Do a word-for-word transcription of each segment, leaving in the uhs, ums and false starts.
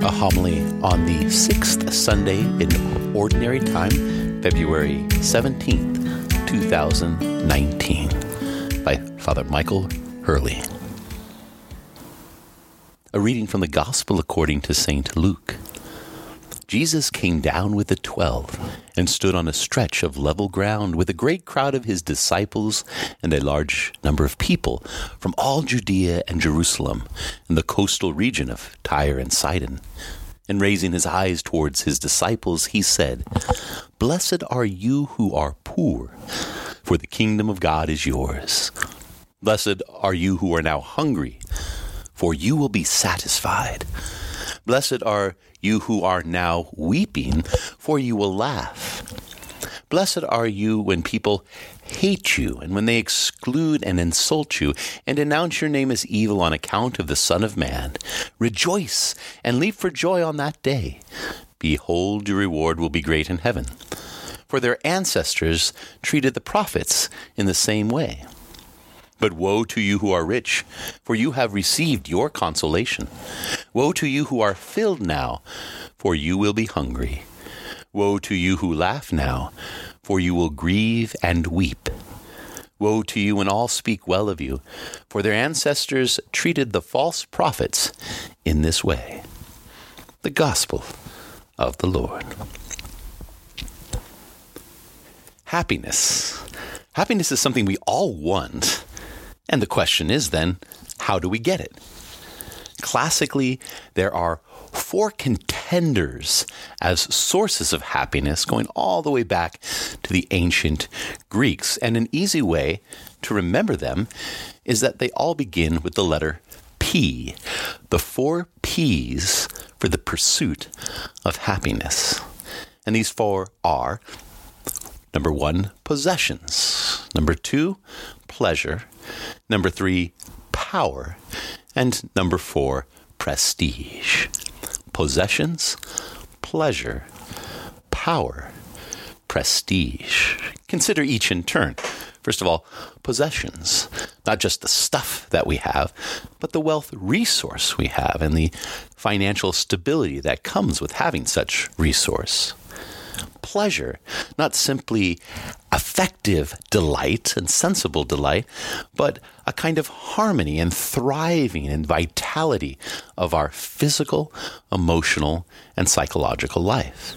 A homily on the sixth Sunday in Ordinary Time, February seventeenth, two thousand nineteen, by Father Michael Hurley. A reading from the Gospel according to Saint Luke. Jesus came down with the twelve and stood on a stretch of level ground with a great crowd of his disciples and a large number of people from all Judea and Jerusalem and the coastal region of Tyre and Sidon. And raising his eyes towards his disciples, he said, "Blessed are you who are poor, for the kingdom of God is yours. Blessed are you who are now hungry, for you will be satisfied. Blessed are you who are now weeping, for you will laugh. Blessed are you when people hate you, and when they exclude and insult you, and denounce your name as evil on account of the Son of Man. Rejoice and leap for joy on that day. Behold, your reward will be great in heaven. For their ancestors treated the prophets in the same way. But woe to you who are rich, for you have received your consolation. Woe to you who are filled now, for you will be hungry. Woe to you who laugh now, for you will grieve and weep. Woe to you when all speak well of you, for their ancestors treated the false prophets in this way." The Gospel of the Lord. Happiness. Happiness is something we all want. And the question is then, how do we get it? Classically, there are four contenders as sources of happiness going all the way back to the ancient Greeks. And an easy way to remember them is that they all begin with the letter P, the four P's for the pursuit of happiness. And these four are, number one, possessions. Number two, pleasure. Number three, power. And number four, prestige. Possessions, pleasure, power, prestige. Consider each in turn. First of all, possessions. Not just the stuff that we have, but the wealth resource we have and the financial stability that comes with having such resource. Pleasure, not simply affective delight and sensible delight, but a kind of harmony and thriving and vitality of our physical, emotional, and psychological life.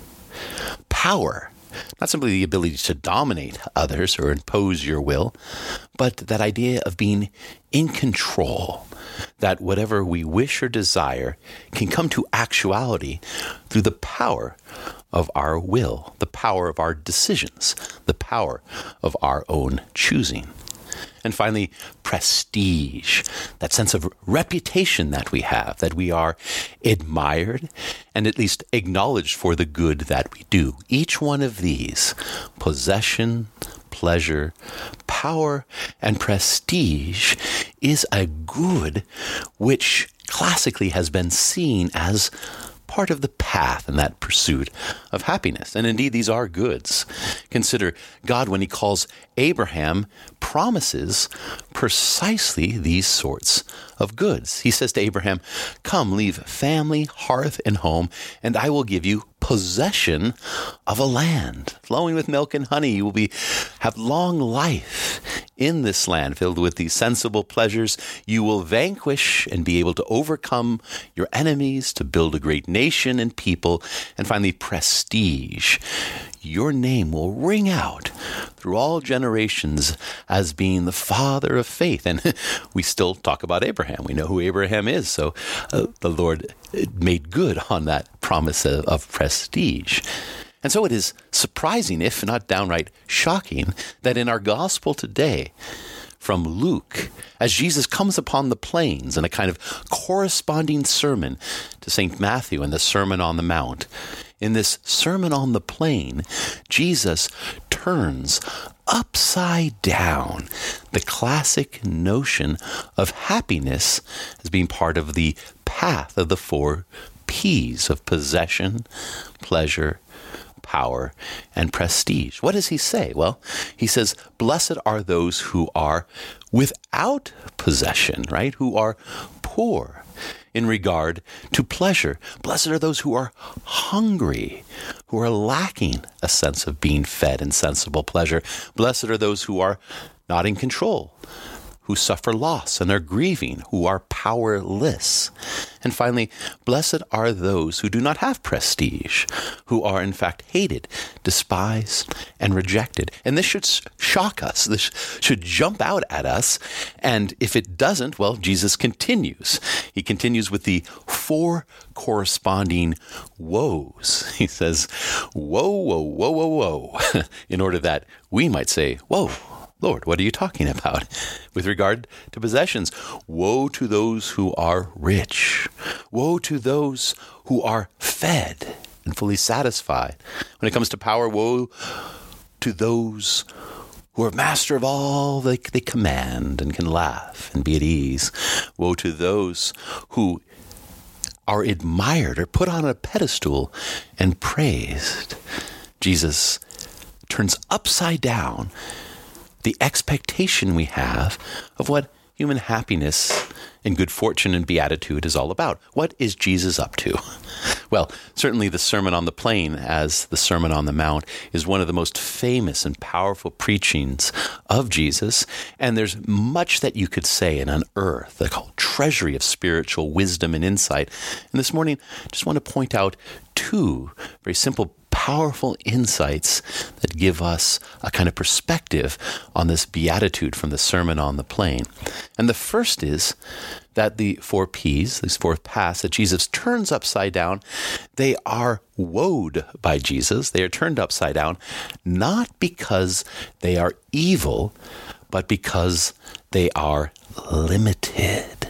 Power, not simply the ability to dominate others or impose your will, but that idea of being in control, that whatever we wish or desire can come to actuality through the power of our will, the power of our decisions, the power of our own choosing. And finally, prestige, that sense of reputation that we have, that we are admired and at least acknowledged for the good that we do. Each one of these, possession, pleasure, power, and prestige, is a good which classically has been seen as part of the path in that pursuit of happiness. And indeed, these are goods. Consider God, when he calls Abraham, promises precisely these sorts of goods. He says to Abraham, "Come, leave family, hearth, and home, and I will give you possession of a land flowing with milk and honey. You will be have long life in this land filled with these sensible pleasures. You will vanquish and be able to overcome your enemies, to build a great nation and people, and finally prestige. Your name will ring out through all generations as being the father of faith." And we still talk about Abraham. We know who Abraham is. So uh, the Lord made good on that promise of, of prestige. And so it is surprising, if not downright shocking, that in our gospel today, from Luke, as Jesus comes upon the plains in a kind of corresponding sermon to Saint Matthew in the Sermon on the Mount, in this Sermon on the Plain, Jesus turns upside down the classic notion of happiness as being part of the path of the four P's of possession, pleasure, power, and prestige. What does he say? Well, he says, blessed are those who are without possession, right? Who are poor. in regard to pleasure. Blessed are those who are hungry, who are lacking a sense of being fed in sensible pleasure. Blessed are those who are not in control, who suffer loss and are grieving, who are powerless. And finally, blessed are those who do not have prestige, who are in fact hated, despised, and rejected. And this should shock us. This should jump out at us. And if it doesn't, well, Jesus continues. He continues with the four corresponding woes. He says, whoa, whoa, whoa, whoa, whoa, in order that we might say, whoa, Lord, what are you talking about? With regard to possessions, woe to those who are rich. Woe to those who are fed and fully satisfied. When it comes to power, woe to those who are master of all they, they command and can laugh and be at ease. Woe to those who are admired or put on a pedestal and praised. Jesus turns upside down the expectation we have of what human happiness and good fortune and beatitude is all about. What is Jesus up to? Well, certainly the Sermon on the Plain, as the Sermon on the Mount, is one of the most famous and powerful preachings of Jesus, and there's much that you could say and unearth, the whole treasury of spiritual wisdom and insight. And this morning, I just want to point out two very simple powerful insights that give us a kind of perspective on this beatitude from the Sermon on the Plain. And the first is that the four P's, these four paths that Jesus turns upside down, they are woed by Jesus. They are turned upside down, not because they are evil, but because they are limited.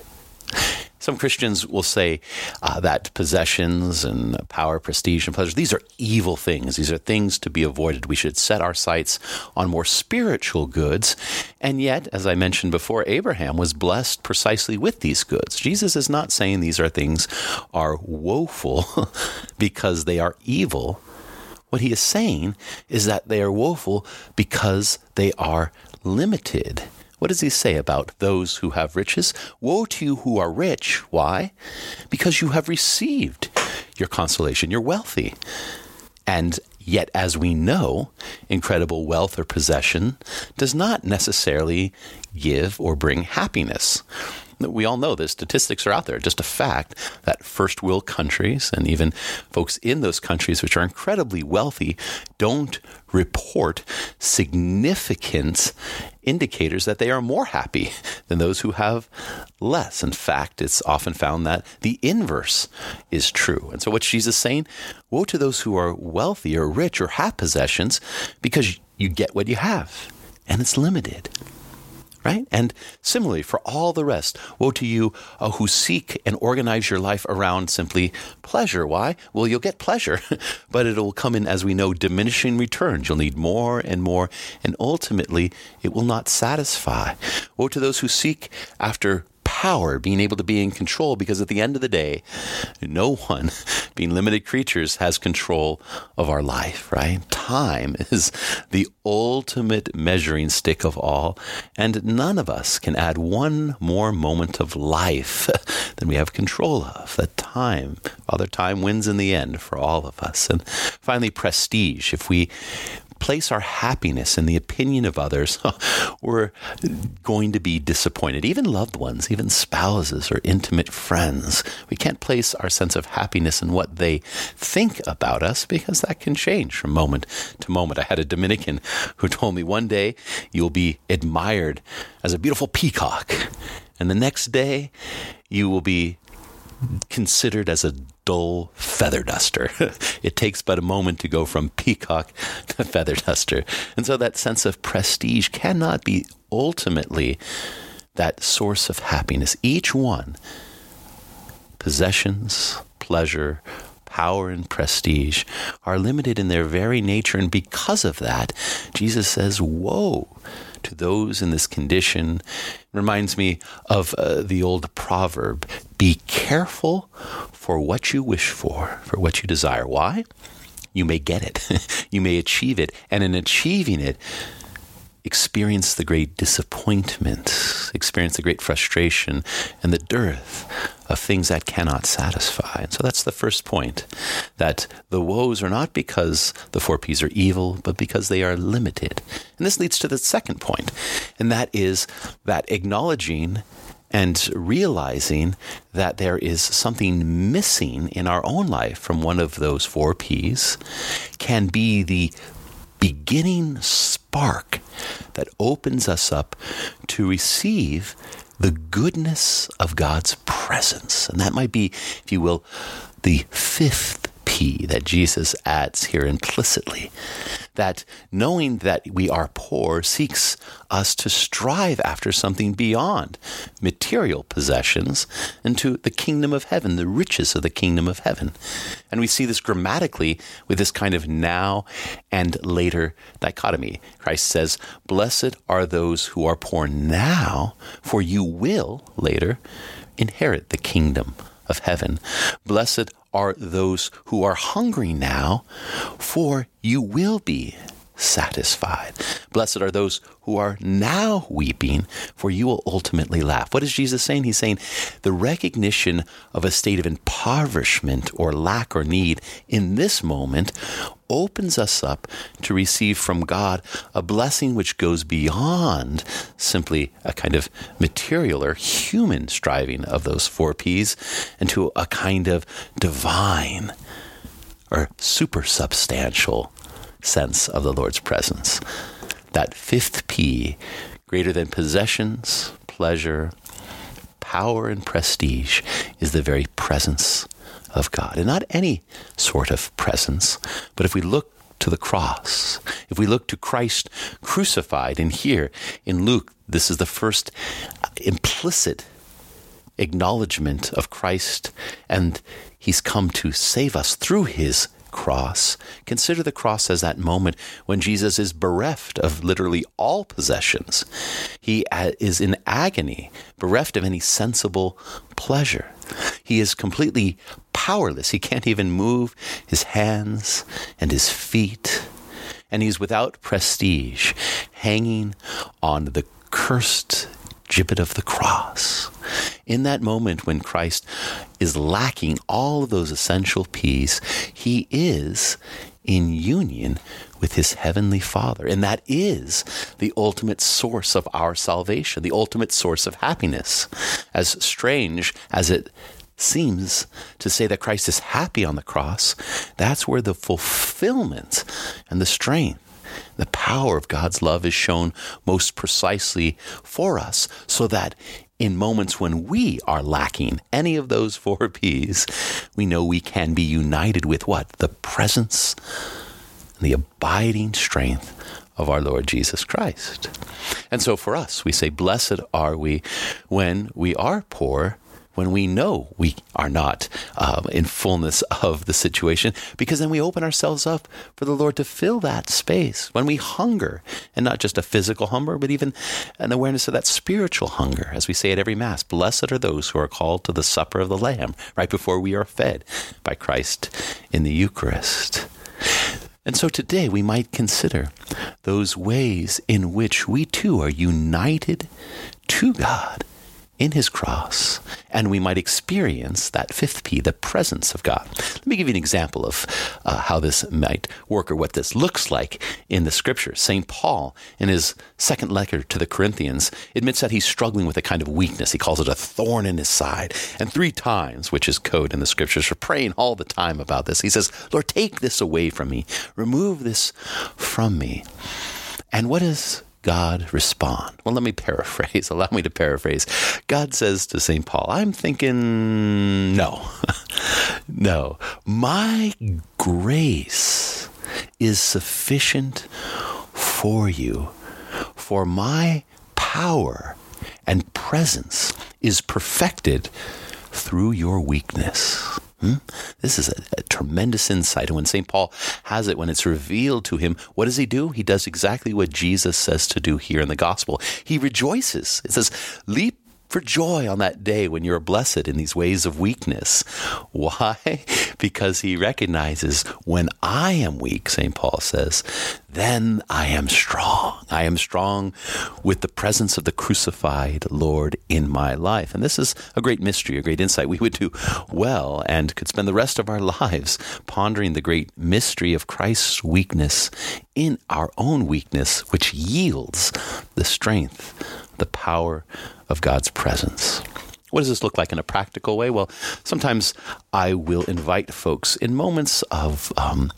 Some Christians will say uh, that possessions and power, prestige, and pleasure, these are evil things. These are things to be avoided. We should set our sights on more spiritual goods. And yet, as I mentioned before, Abraham was blessed precisely with these goods. Jesus is not saying these are things are woeful because they are evil. What he is saying is that they are woeful because they are limited. What does he say about those who have riches? Woe to you who are rich. Why? Because you have received your consolation. You're wealthy. And yet, as we know, incredible wealth or possession does not necessarily give or bring happiness. We all know this. Statistics are out there. Just a fact that first world countries and even folks in those countries which are incredibly wealthy don't report significant indicators that they are more happy than those who have less. In fact, it's often found that the inverse is true. And so what's Jesus saying? Woe to those who are wealthy or rich or have possessions, because you get what you have, and it's limited. Right? And similarly, for all the rest, woe to you uh, who seek and organize your life around simply pleasure. Why? Well, you'll get pleasure, but it'll come in, as we know, diminishing returns. You'll need more and more, and ultimately, it will not satisfy. Woe to those who seek after power, being able to be in control, because at the end of the day, no one, being limited creatures, has control of our life, right? Time is the ultimate measuring stick of all, and none of us can add one more moment of life than we have control of. That time, Father Time wins in the end for all of us. And finally, prestige. If we place our happiness in the opinion of others, we're going to be disappointed. Even loved ones, even spouses or intimate friends. We can't place our sense of happiness in what they think about us, because that can change from moment to moment. I had a Dominican who told me one day you'll be admired as a beautiful peacock, and the next day you will be considered as a dull feather duster. It takes but a moment to go from peacock to feather duster. And so that sense of prestige cannot be ultimately that source of happiness. Each one, possessions, pleasure, power, and prestige, are limited in their very nature. And because of that, Jesus says, woe to those in this condition. It reminds me of uh, the old proverb, be careful for what you wish for, for what you desire. Why? You may get it. You may achieve it. And in achieving it, experience the great disappointment, experience the great frustration and the dearth of things that cannot satisfy. And so that's the first point, that the woes are not because the four P's are evil, but because they are limited. And this leads to the second point, and that is that acknowledging and realizing that there is something missing in our own life from one of those four P's can be the beginning spark that opens us up to receive the goodness of God's presence. And that might be, if you will, the fifth P that Jesus adds here implicitly. That knowing that we are poor seeks us to strive after something beyond material possessions into the kingdom of heaven, the riches of the kingdom of heaven. And we see this grammatically with this kind of now and later dichotomy. Christ says, "Blessed are those who are poor now, for you will later inherit the kingdom of heaven. Blessed are those who are hungry now, for you will be satisfied. Blessed are those who are now weeping, for you will ultimately laugh." What is Jesus saying? He's saying the recognition of a state of impoverishment or lack or need in this moment opens us up to receive from God a blessing which goes beyond simply a kind of material or human striving of those four P's into a kind of divine or supersubstantial sense of the Lord's presence. That fifth P, greater than possessions, pleasure, power, and prestige, is the very presence of God. And not any sort of presence, but if we look to the cross, if we look to Christ crucified, and here in Luke, this is the first implicit acknowledgement of Christ, and he's come to save us through his cross. Consider the cross as that moment when Jesus is bereft of literally all possessions. He is in agony, bereft of any sensible pleasure. He is completely powerless. He can't even move his hands and his feet. And he's without prestige, hanging on the cursed gibbet of the cross. In that moment when Christ is lacking all of those essential P's, he is in union with his heavenly Father. And that is the ultimate source of our salvation, the ultimate source of happiness. As strange as it seems to say that Christ is happy on the cross, that's where the fulfillment and the strength, the power of God's love is shown most precisely for us, so that in moments when we are lacking any of those four P's, we know we can be united with what? The presence and the abiding strength of our Lord Jesus Christ. And so for us, we say, blessed are we when we are poor, when we know we are not um, in fullness of the situation, because then we open ourselves up for the Lord to fill that space. When we hunger, and not just a physical hunger, but even an awareness of that spiritual hunger, as we say at every Mass, blessed are those who are called to the supper of the Lamb, right before we are fed by Christ in the Eucharist. And so today we might consider those ways in which we too are united to God in his cross, and we might experience that fifth P, the presence of God. Let me give you an example of uh, how this might work, or what this looks like in the Scriptures. Saint Paul, in his second letter to the Corinthians, admits that he's struggling with a kind of weakness. He calls it a thorn in his side. And three times, which is code in the Scriptures for praying all the time about this, he says, Lord, take this away from me. Remove this from me. And what is God respond? Well, let me paraphrase. Allow me to paraphrase. God says to Saint Paul, I'm thinking, no, no. My grace is sufficient for you, for my power and presence is perfected through your weakness. Hmm? This is a, a tremendous insight. And when Saint Paul has it, when it's revealed to him, what does he do? He does exactly what Jesus says to do here in the gospel. He rejoices. It says, leap for joy on that day when you're blessed in these ways of weakness. Why? Because he recognizes when I am weak, Saint Paul says, then I am strong. I am strong with the presence of the crucified Lord in my life. And this is a great mystery, a great insight. We would do well and could spend the rest of our lives pondering the great mystery of Christ's weakness in our own weakness, which yields the strength, the power of God's presence. What does this look like in a practical way? Well, sometimes I will invite folks in moments of um,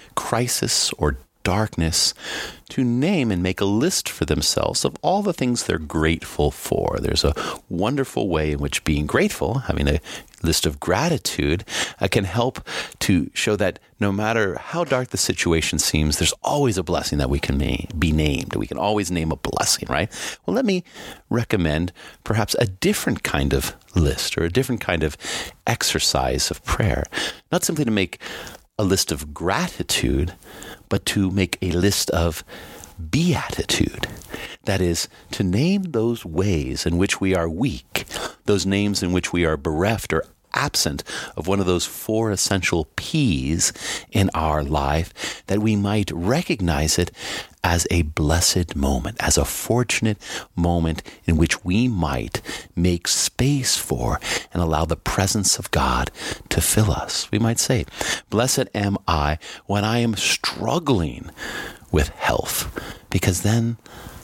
crisis or darkness to name and make a list for themselves of all the things they're grateful for. There's a wonderful way in which being grateful, having a list of gratitude, uh, can help to show that no matter how dark the situation seems, there's always a blessing that we can name, be named. We can always name a blessing, right? Well, let me recommend perhaps a different kind of list or a different kind of exercise of prayer. Not simply to make a list of gratitude, but to make a list of beatitude. That is, to name those ways in which we are weak, those names in which we are bereft or absent of one of those four essential P's in our life, that we might recognize it as a blessed moment, as a fortunate moment in which we might make space for and allow the presence of God to fill us. We might say, blessed am I when I am struggling with health, because then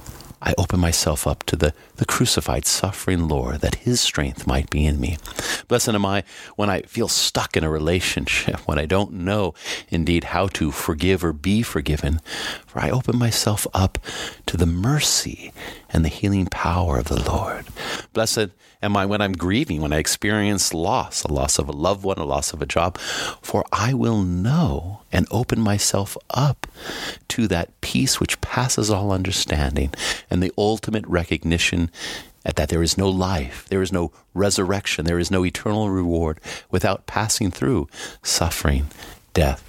I open myself up to the, the crucified, suffering Lord, that his strength might be in me. Blessed am I when I feel stuck in a relationship, when I don't know indeed how to forgive or be forgiven, for I open myself up to the mercy and the healing power of the Lord. Blessed am I when I'm grieving, when I experience loss, a loss of a loved one, a loss of a job, for I will know and open myself up to that peace which passes all understanding and the ultimate recognition that there is no life, there is no resurrection, there is no eternal reward without passing through suffering, death,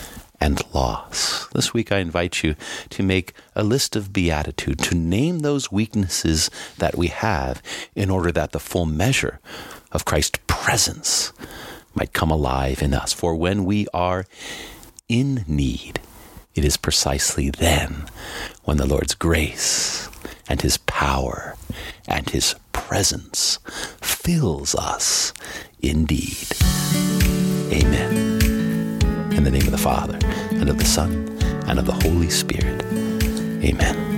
and loss. This week I invite you to make a list of beatitude, to name those weaknesses that we have in order that the full measure of Christ's presence might come alive in us. For when we are in need, it is precisely then when the Lord's grace and his power and his presence fills us indeed. Amen. In the name of the Father, and of the Son, and of the Holy Spirit. Amen.